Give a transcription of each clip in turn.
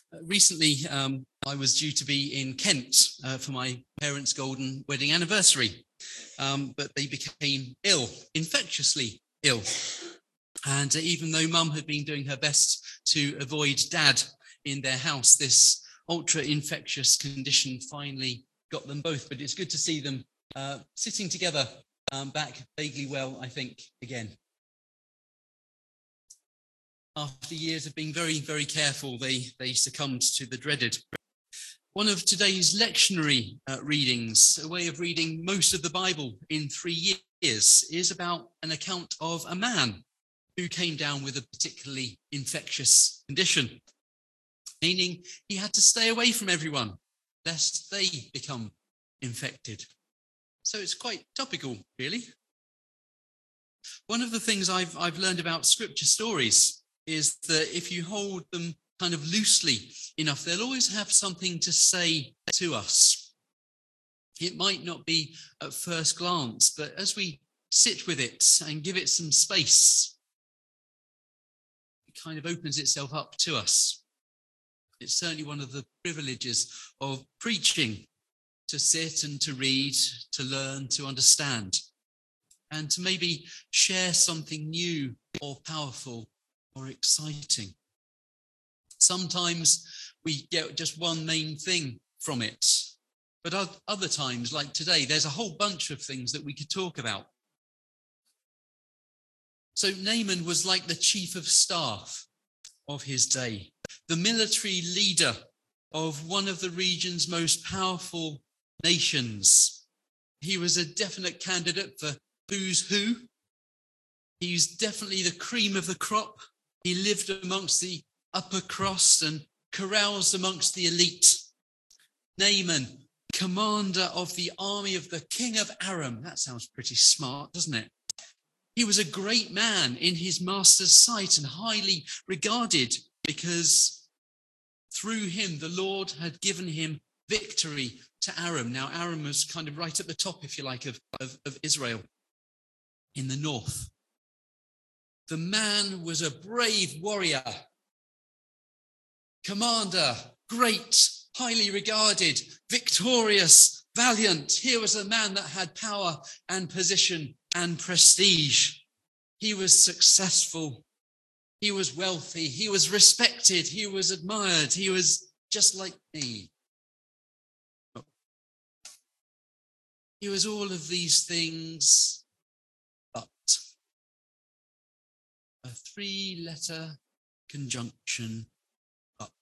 Recently, I was due to be in Kent for my parents' golden wedding anniversary, but they became ill, infectiously ill. And even though Mum had been doing her best to avoid Dad in their house, this ultra-infectious condition finally got them both. But it's good to see them sitting together, back vaguely well, I think, again. After years of being very, very careful, they succumbed to the dreaded. One of today's lectionary readings, a way of reading most of the Bible in 3 years, is about an account of a man who came down with a particularly infectious condition, meaning he had to stay away from everyone lest they become infected. So it's quite topical, really. One of the things I've learned about scripture stories is that if you hold them kind of loosely enough, they'll always have something to say to us. It might not be at first glance, but as we sit with it and give it some space, it kind of opens itself up to us. It's certainly one of the privileges of preaching, to sit and to read, to learn, to understand, and to maybe share something new or powerful or exciting. Sometimes we get just one main thing from it, but other times, like today, there's a whole bunch of things that we could talk about. So Naaman was like the chief of staff of his day, the military leader of one of the region's most powerful nations. He was a definite candidate for who's who. He's definitely the cream of the crop. He lived amongst the upper crust and caroused amongst the elite. Naaman, commander of the army of the king of Aram. That sounds pretty smart, doesn't it? He was a great man in his master's sight and highly regarded because through him, the Lord had given him victory to Aram. Now, Aram was kind of right at the top, if you like, of Israel in the north. The man was a brave warrior, commander, great, highly regarded, victorious, valiant. Here was a man that had power and position and prestige. He was successful. He was wealthy. He was respected. He was admired. He was just like me. He was all of these things, but a three-letter conjunction, but.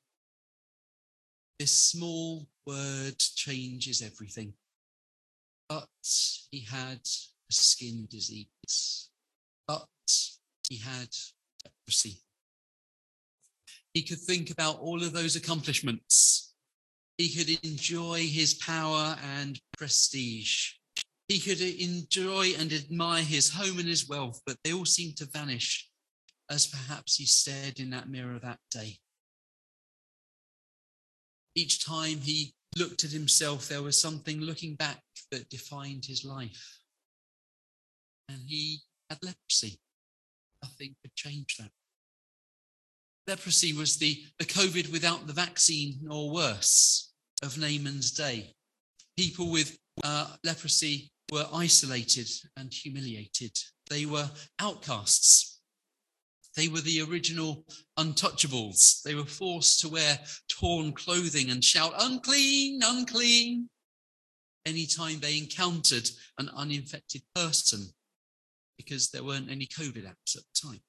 This small word changes everything. But he had a skin disease. But he had leprosy. He could think about all of those accomplishments. He could enjoy his power and prestige. He could enjoy and admire his home and his wealth, but they all seemed to vanish as perhaps he stared in that mirror that day. Each time he looked at himself, there was something looking back that defined his life. And he had leprosy. Nothing could change that. Leprosy was the COVID without the vaccine or worse of Naaman's day. People with leprosy were isolated and humiliated. They were outcasts. They were the original untouchables. They were forced to wear torn clothing and shout, "Unclean, unclean," anytime they encountered an uninfected person, because there weren't any COVID apps at the time.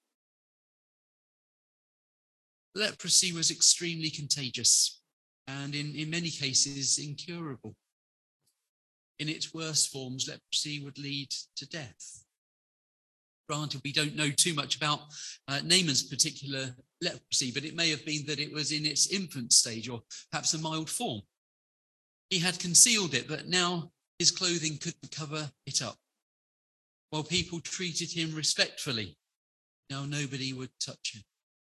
Leprosy was extremely contagious and in many cases incurable. In its worst forms, leprosy would lead to death. Granted, we don't know too much about Naaman's particular leprosy, but it may have been that it was in its infant stage or perhaps a mild form. He had concealed it, but now his clothing couldn't cover it up. While people treated him respectfully, now nobody would touch him.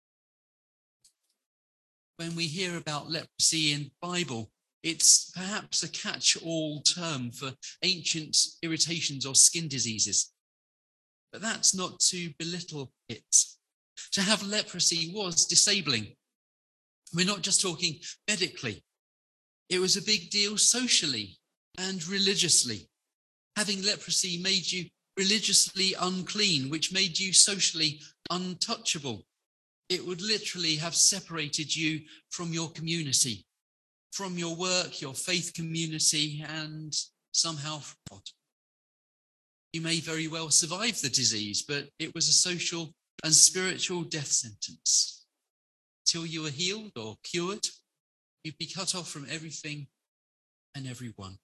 When we hear about leprosy in the Bible, it's perhaps a catch-all term for ancient irritations or skin diseases. But that's not to belittle it. To have leprosy was disabling. We're not just talking medically. It was a big deal socially and religiously. Having leprosy made you religiously unclean, which made you socially untouchable. It would literally have separated you from your community, from your work, your faith community, and somehow from God. You may very well survive the disease, but it was a social and spiritual death sentence. Till you were healed or cured, you'd be cut off from everything and everyone.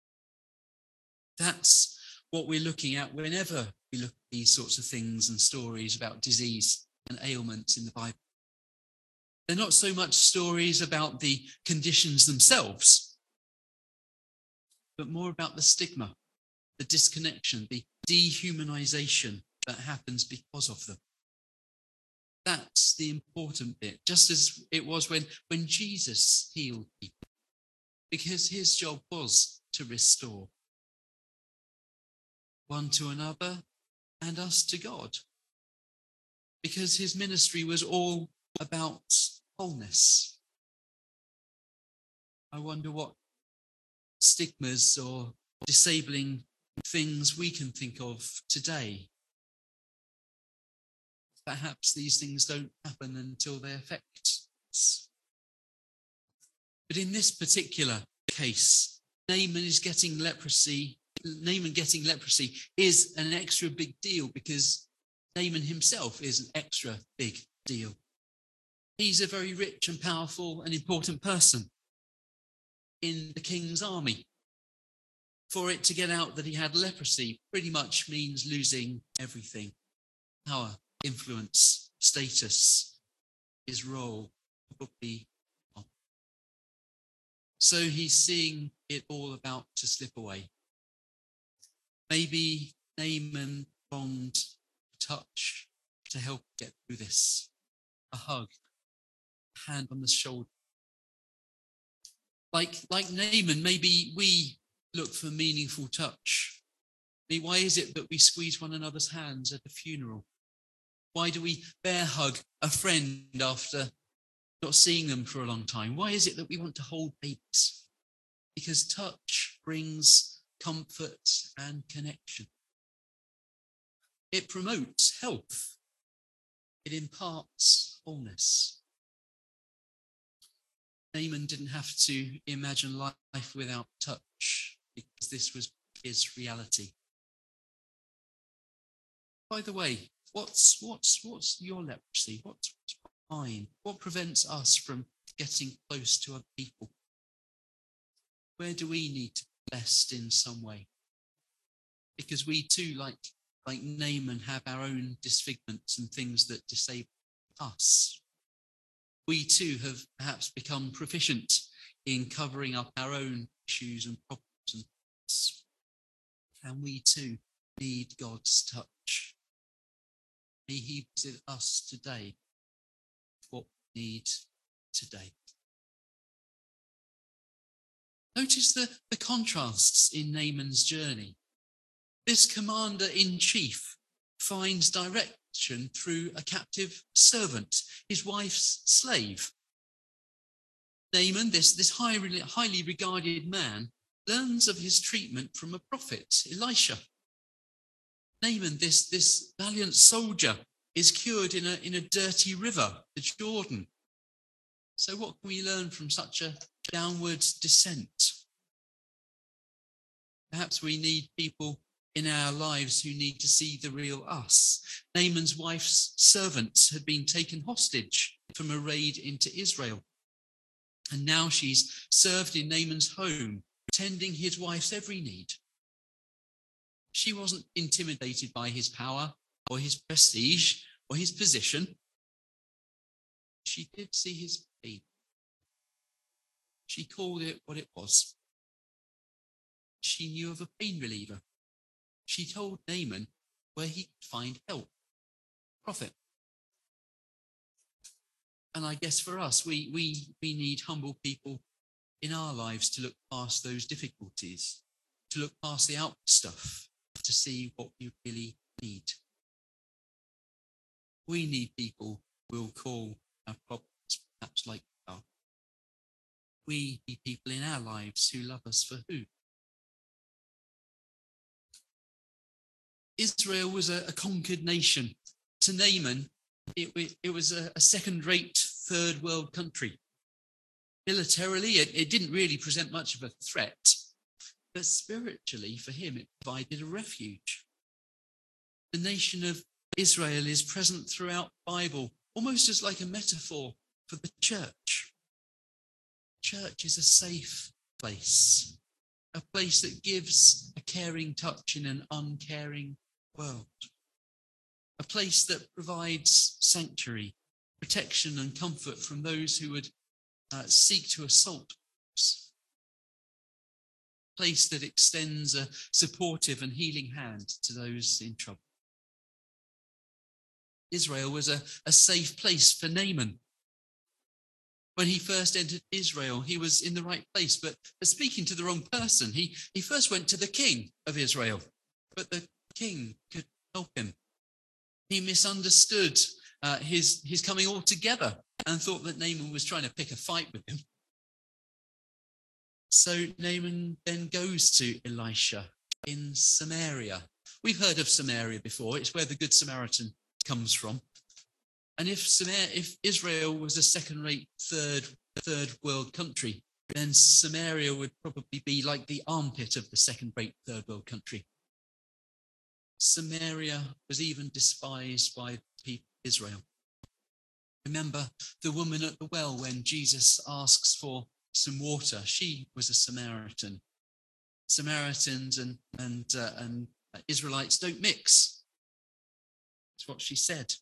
That's what we're looking at whenever we look at these sorts of things and stories about disease and ailments in the Bible. They're not so much stories about the conditions themselves, but more about the stigma, the disconnection, the dehumanization that happens because of them. That's the important bit, just as it was when Jesus healed people, because his job was to restore one to another and us to God, because his ministry was all about wholeness. I wonder what stigmas or disabling things we can think of today. Perhaps these things don't happen until they affect us. But in this particular case, Naaman getting leprosy is an extra big deal because Naaman himself is an extra big deal. He's a very rich and powerful and important person in the king's army. For it to get out that he had leprosy pretty much means losing everything: power, influence, status, his role, probably. So he's seeing it all about to slip away. Maybe Naaman longed a touch to help get through this. A hug, a hand on the shoulder. Like Naaman, maybe we look for meaningful touch. Why is it that we squeeze one another's hands at a funeral? Why do we bear hug a friend after not seeing them for a long time? Why is it that we want to hold babies? Because touch brings comfort and connection. It promotes health. It imparts wholeness. Naaman didn't have to imagine life without touch because this was his reality. By the way, what's your leprosy? What's mine? What prevents us from getting close to other people? Where do we need to be blessed in some way? Because we too, like Naaman, have our own disfigurements and things that disable us. We too have perhaps become proficient in covering up our own issues and problems. And we too need God's touch. May he visit us today, what we need today. Notice the contrasts in Naaman's journey. This commander-in-chief finds direction through a captive servant, his wife's slave. Naaman, this highly regarded man, learns of his treatment from a prophet, Elisha. Naaman, this valiant soldier, is cured in a dirty river, the Jordan. So what can we learn from such a downward descent? Perhaps we need people in our lives who need to see the real us. Naaman's wife's servant had been taken hostage from a raid into Israel. And now she's served in Naaman's home, tending his wife's every need. She wasn't intimidated by his power or his prestige or his position. She did see his pain. She called it what it was. She knew of a pain reliever. She told Naaman where he could find help, profit. And I guess for us, we need humble people in our lives to look past those difficulties, to look past the outward stuff, to see what we really need. We need people who will call our problems perhaps like our we be people in our lives who love us for who? Israel was a conquered nation. To Naaman, it was a second-rate third world country. Militarily, it didn't really present much of a threat, but spiritually, for him, it provided a refuge. The nation of Israel is present throughout the Bible, almost as like a metaphor for the church. Church is a safe place, a place that gives a caring touch in an uncaring world, a place that provides sanctuary, protection and comfort from those who would seek to assault us, a place that extends a supportive and healing hand to those in trouble. Israel was a safe place for Naaman. When he first entered Israel, he was in the right place, but speaking to the wrong person. He first went to the king of Israel, but the king could help him. He misunderstood his coming altogether and thought that Naaman was trying to pick a fight with him. So Naaman then goes to Elisha in Samaria. We've heard of Samaria before. It's where the Good Samaritan comes from. And if Israel was a second-rate third world country, then Samaria would probably be like the armpit of the second-rate third world country. Samaria was even despised by the people of Israel. Remember the woman at the well when Jesus asks for some water. She was a Samaritan. Samaritans and Israelites don't mix. That's what she said.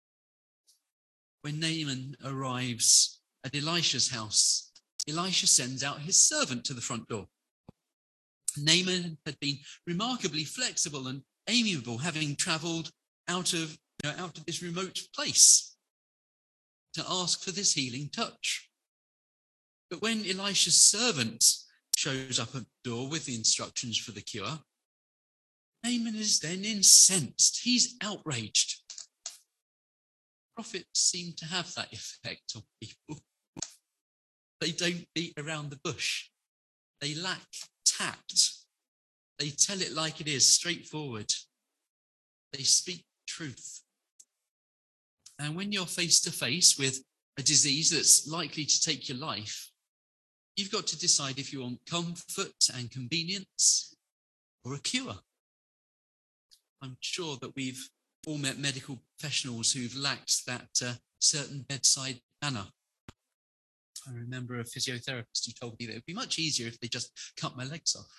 When Naaman arrives at Elisha's house, Elisha sends out his servant to the front door. Naaman had been remarkably flexible and amiable, having travelled out of this remote place to ask for this healing touch. But when Elisha's servant shows up at the door with the instructions for the cure, Naaman is then incensed. He's outraged. Prophets seem to have that effect on people. They don't beat around the bush. They lack tact. They tell it like it is, straightforward. They speak truth. And when you're face to face with a disease that's likely to take your life, you've got to decide if you want comfort and convenience or a cure. I'm sure that we've all met medical professionals who've lacked that certain bedside manner. I remember a physiotherapist who told me that it would be much easier if they just cut my legs off.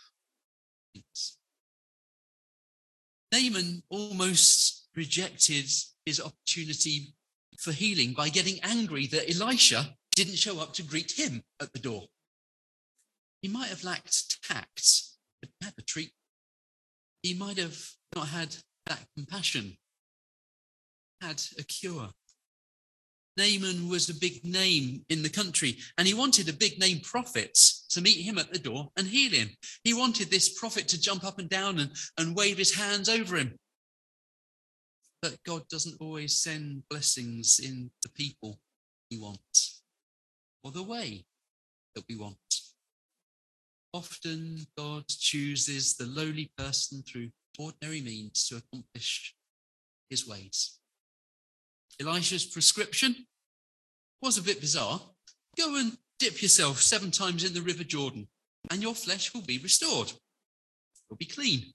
Naaman almost rejected his opportunity for healing by getting angry that Elisha didn't show up to greet him at the door. He might have lacked tact, but had a treat. He might have not had that compassion, had a cure. Naaman was a big name in the country, and he wanted a big name prophet to meet him at the door and heal him. He wanted this prophet to jump up and down and wave his hands over him. But God doesn't always send blessings in the people we want or the way that we want. Often God chooses the lowly person through ordinary means to accomplish his ways. Elisha's prescription was a bit bizarre. Go and dip yourself 7 times in the River Jordan and your flesh will be restored. You'll be clean.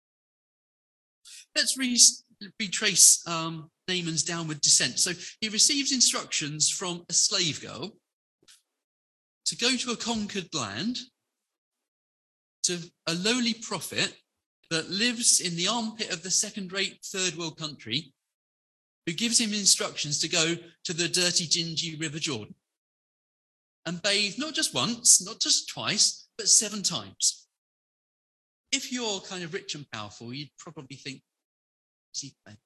Let's retrace Naaman's downward descent. So he receives instructions from a slave girl to go to a conquered land, to a lowly prophet that lives in the armpit of the second-rate third world country, who gives him instructions to go to the dirty, dingy River Jordan and bathe not just once, not just twice, but 7 times. If you're kind of rich and powerful, you'd probably think, is he playing?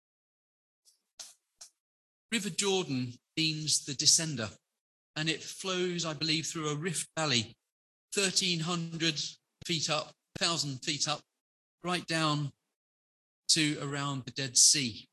River Jordan means the descender, and it flows, I believe, through a rift valley, 1,300 feet up, 1,000 feet up, right down to around the Dead Sea.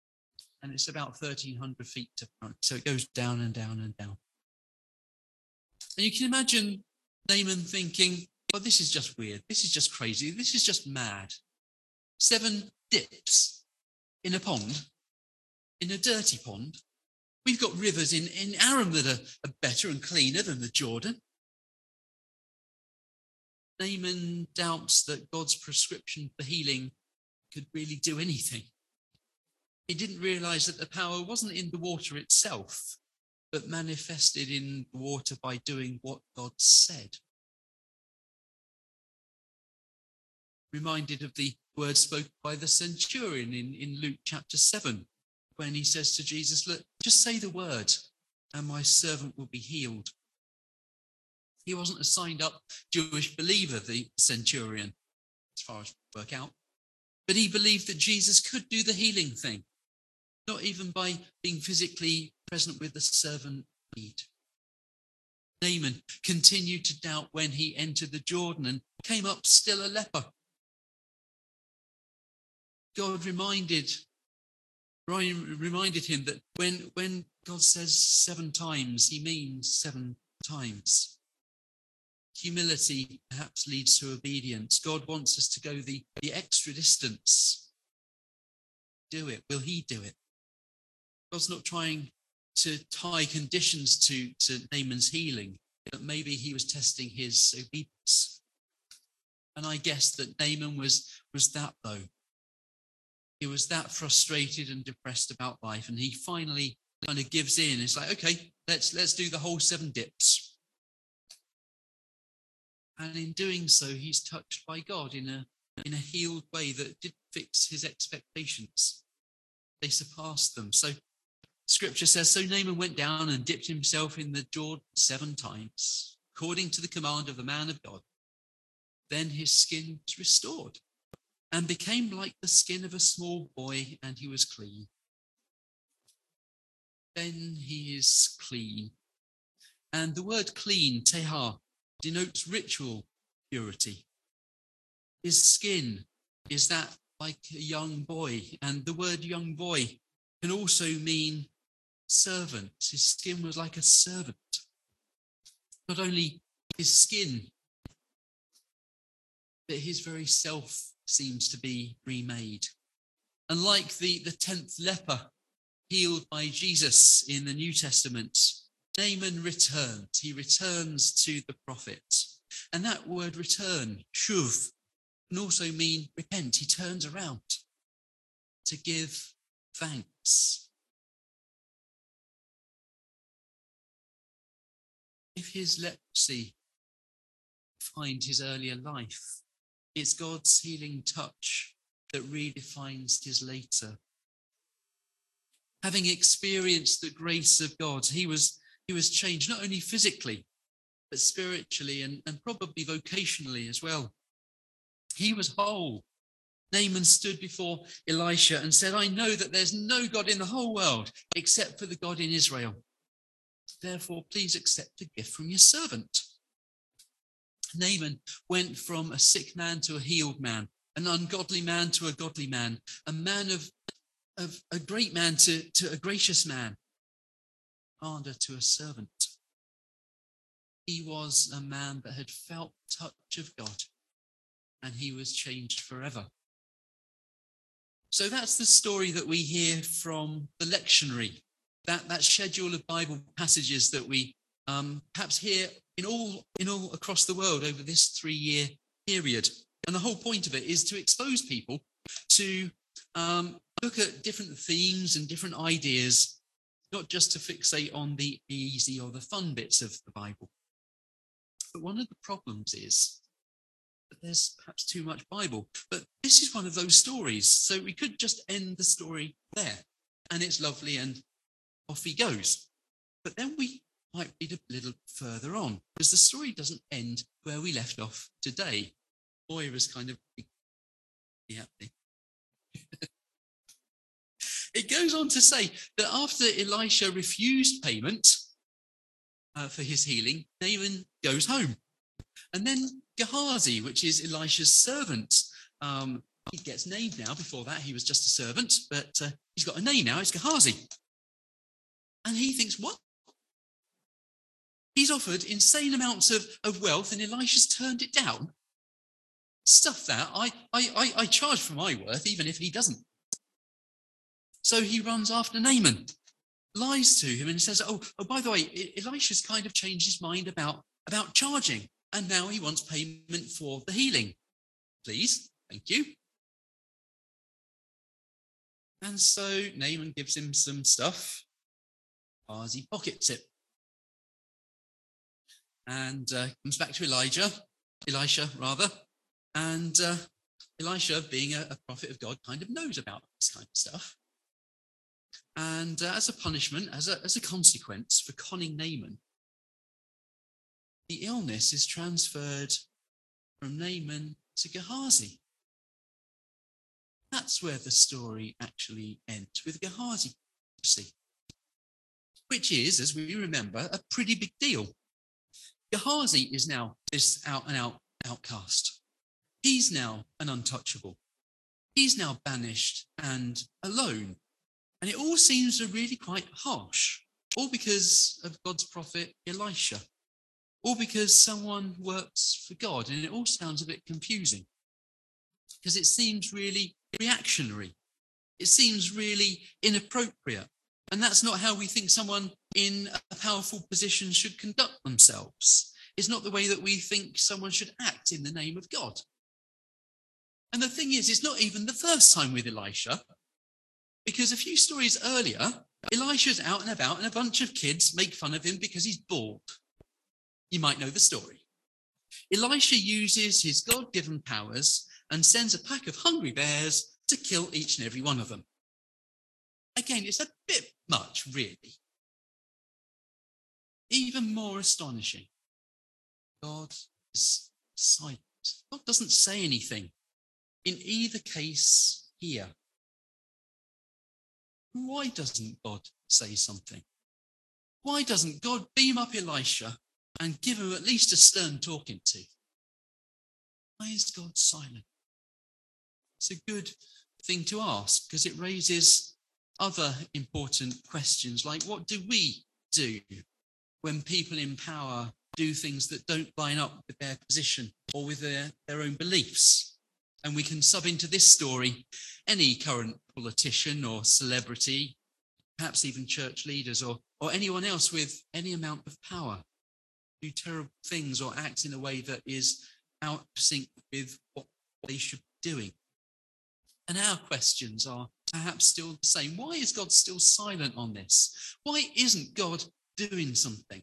And it's about 1,300 feet to front, so it goes down and down and down. And you can imagine Naaman thinking, well, this is just weird. This is just crazy. This is just mad. 7 dips in a pond, in a dirty pond. We've got rivers in Aram that are better and cleaner than the Jordan. Naaman doubts that God's prescription for healing could really do anything. He didn't realize that the power wasn't in the water itself, but manifested in the water by doing what God said. Reminded of the words spoken by the centurion in Luke chapter 7, when he says to Jesus, look, just say the word and my servant will be healed. He wasn't a signed up Jewish believer, the centurion, as far as work out, but he believed that Jesus could do the healing thing, not even by being physically present with the servant need. Naaman continued to doubt when he entered the Jordan and came up still a leper. God reminded him that when God says 7 times, he means 7 times. Humility perhaps leads to obedience. God wants us to go the extra distance. Do it. Will he do it? God's not trying to tie conditions to Naaman's healing, but maybe he was testing his obedience. And I guess that Naaman was that though. He was that frustrated and depressed about life, and he finally kind of gives in. It's like, okay, let's do the whole 7 dips. And in doing so, he's touched by God in a healed way that didn't fix his expectations. They surpassed them. So Scripture says, so Naaman went down and dipped himself in the Jordan 7 times, according to the command of the man of God. Then his skin was restored and became like the skin of a small boy, and he was clean. Then he is clean. And the word clean, tehar, denotes ritual purity. His skin is that like a young boy, and the word young boy can also mean servant. His skin was like a servant. Not only his skin, but his very self seems to be remade. And like the 10th leper healed by Jesus in the New Testament, Naaman returns. He returns to the prophet. And that word return, shuv, can also mean repent. He turns around to give thanks. If his leprosy defined his earlier life, it's God's healing touch that redefines his later. Having experienced the grace of God, he was changed, not only physically, but spiritually and probably vocationally as well. He was whole. Naaman stood before Elisha and said, I know that there's no God in the whole world except for the God in Israel. Therefore, please accept a gift from your servant. Naaman went from a sick man to a healed man, an ungodly man to a godly man, a man of a great man to a gracious man, commander to a servant. He was a man that had felt the touch of God, and he was changed forever. So that's the story that we hear from the lectionary, that schedule of Bible passages that we perhaps hear in all across the world over this 3-year period. And the whole point of it is to expose people to look at different themes and different ideas, not just to fixate on the easy or the fun bits of the Bible. But one of the problems is that there's perhaps too much Bible. But this is one of those stories. So we could just end the story there, and it's lovely and off he goes. But then we might read a little further on, because the story doesn't end where we left off today. Moira's kind of happy. It goes on to say that after Elisha refused payment for his healing, Naaman goes home. And then Gehazi, which is Elisha's servant, he gets named now. Before that, he was just a servant, but he's got a name now. It's Gehazi. And he thinks, what? He's offered insane amounts of wealth and Elisha's turned it down. Stuff that. I charge for my worth, even if he doesn't. So he runs after Naaman, lies to him and says, oh, by the way, Elisha's kind of changed his mind about charging. And now he wants payment for the healing. Please, thank you. And so Naaman gives him some stuff as he pockets it. And comes back to Elisha, and Elisha, being a prophet of God, kind of knows about this kind of stuff. And as a punishment, as a consequence for conning Naaman, the illness is transferred from Naaman to Gehazi. That's where the story actually ends, with Gehazi, which is, as we remember, a pretty big deal. Gehazi is now this out-and-out outcast. He's now an untouchable. He's now banished and alone. And it all seems really quite harsh, all because of God's prophet Elisha, all because someone works for God. And it all sounds a bit confusing because it seems really reactionary. It seems really inappropriate. And that's not how we think someone in a powerful position should conduct themselves. It's not the way that we think someone should act in the name of God. And the thing is, it's not even the first time with Elisha, because a few stories earlier, Elisha's out and about and a bunch of kids make fun of him because he's bald. You might know the story. Elisha uses his God-given powers and sends a pack of hungry bears to kill each and every one of them. Again, it's a bit much, really. Even more astonishing, God is silent. God doesn't say anything in either case here. Why doesn't God say something? Why doesn't God beam up Elisha and give him at least a stern talking to? Why is God silent? It's a good thing to ask because it raises other important questions, like what do we do when people in power do things that don't line up with their position or with their own beliefs? And we can sub into this story any current politician or celebrity, perhaps even church leaders or anyone else with any amount of power, do terrible things or act in a way that is out of sync with what they should be doing. And our questions are perhaps still the same. Why is God still silent on this? Why isn't God doing something?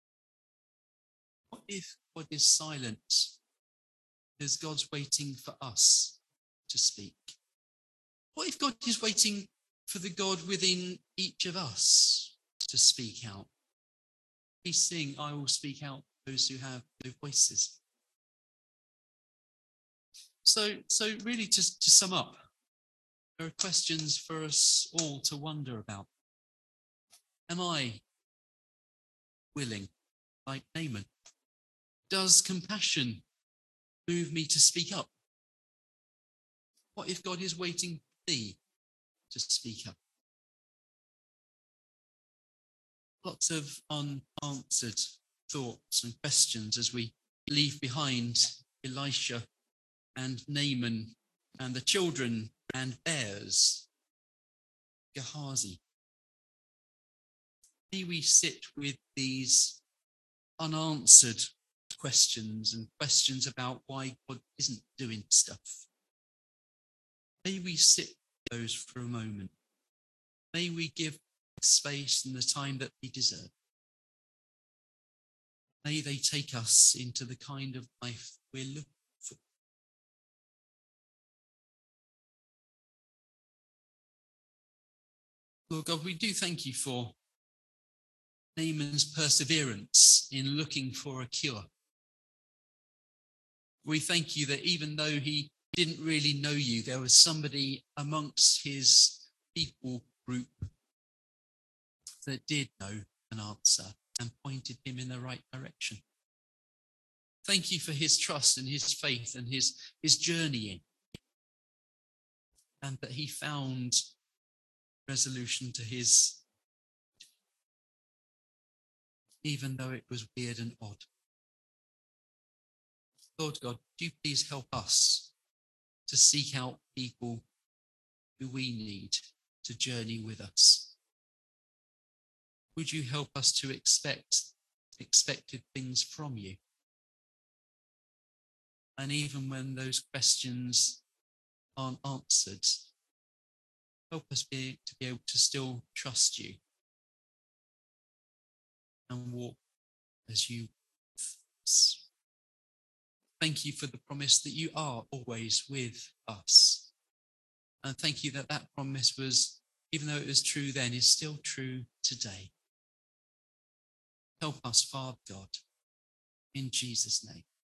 What if God is silent because God's waiting for us to speak? What if God is waiting for the God within each of us to speak out? We sing, I will speak out to those who have no voices. So really to sum up, there are questions for us all to wonder about. Am I willing, like Naaman? Does compassion move me to speak up? What if God is waiting for me to speak up? Lots of unanswered thoughts and questions as we leave behind Elisha and Naaman and the children and bears, Gehazi. May we sit with these unanswered questions and questions about why God isn't doing stuff. May we sit with those for a moment. May we give the space and the time that we deserve. May they take us into the kind of life we're looking for. Lord God, we do thank you for Naaman's perseverance in looking for a cure. We thank you that even though he didn't really know you, there was somebody amongst his people group that did know an answer and pointed him in the right direction. Thank you for his trust and his faith and his journeying, and that he found resolution to his even though it was weird and odd. Lord God, do you please help us to seek out people who we need to journey with us? Would you help us to expect expected things from you? And even when those questions aren't answered, help us to be able to still trust you and walk as you with us. Thank you for the promise that you are always with us. And thank you that that promise was, even though it was true then, is still true today. Help us, Father God, in Jesus' name.